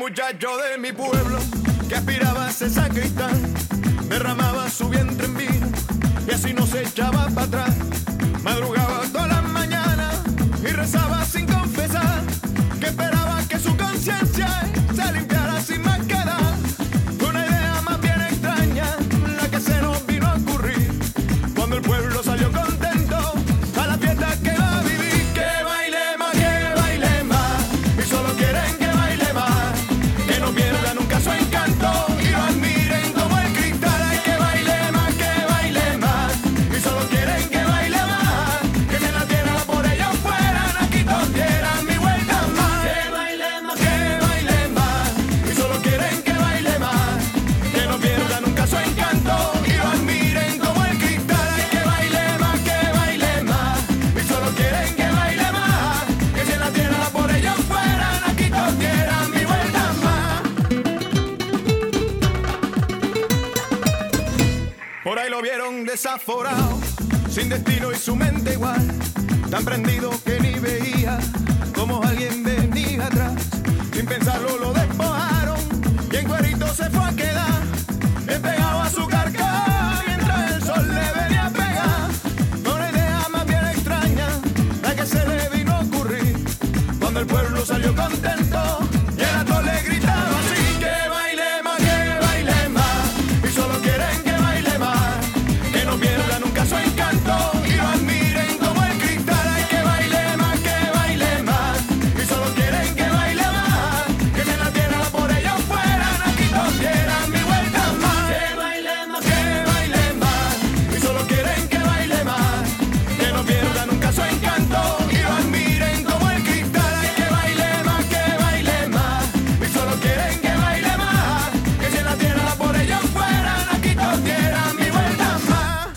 muchacho de mi pueblo que aspiraba a ser sacristán, derramaba su vientre en vino y así no se echaba para atrás. Madrugaba todas las mañanas y rezaba sin confesar, que esperaba que su conciencia se limpiara sin más quedar. Fue una idea más bien extraña la que se nos vino a ocurrir cuando el pueblo salió contento a la fiesta que va a vivir. Que baile más, y solo quieren que baile más, que no pierda nunca su encanto y lo admiren como el cristal. Ay, que baile más, y solo quieren que baile más, que si la tierra por ellos fueran, aquí todos dieran mi vuelta más. Que baile más, y solo quieren que baile más, que no pierda nunca su encanto y lo admiren como el cristal. Ay, que baile más, y solo quieren que baile más, que si la tierra por ellos fueran, aquí todos dieran mi vuelta más. Por ahí lo vieron desaforado, sin destino y su mente igual, tan prendido que ni veía como alguien venía atrás. Sin pensarlo lo despojaron y en cuerito se fue a quedar, despegado a su carcaj mientras el sol le venía a pegar. Con una idea más bien extraña la que se le vino a ocurrir cuando el pueblo salió contento y el ator le gritaba así. Que baile más, y solo quieren que baile más, que no pierda nunca su encanto y lo admiren como el cristal. Ay, que baile más, y solo quieren que baile más, que si en la tierra por ellos fueran, aquí todos dieran mi vuelta más. Que baile más, y solo quieren que baile más, que no pierda nunca su encanto y lo admiren como el cristal. Ay, que baile más, y solo quieren que baile más, que si en la tierra por ellos fueran, aquí todos dieran mi vuelta más.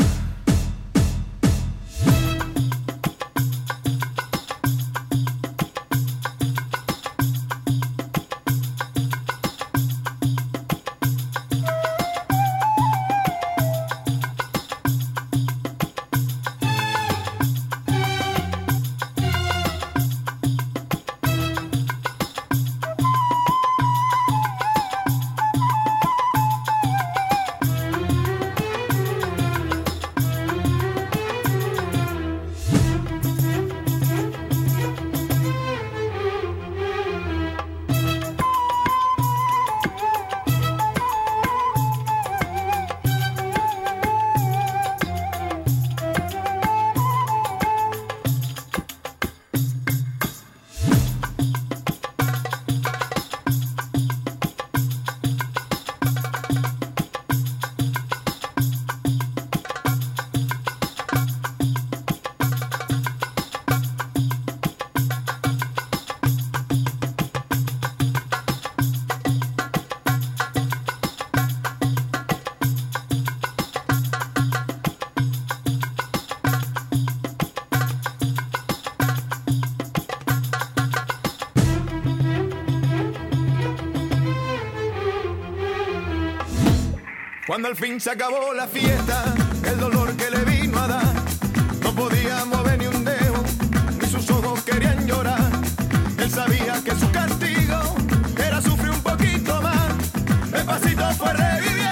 Cuando al fin se acabó la fiesta, el dolor que le vino a dar, no podía mover ni un dedo, ni sus ojos querían llorar. Él sabía que su castigo era sufrir un poquito más, despacito fue reviviendo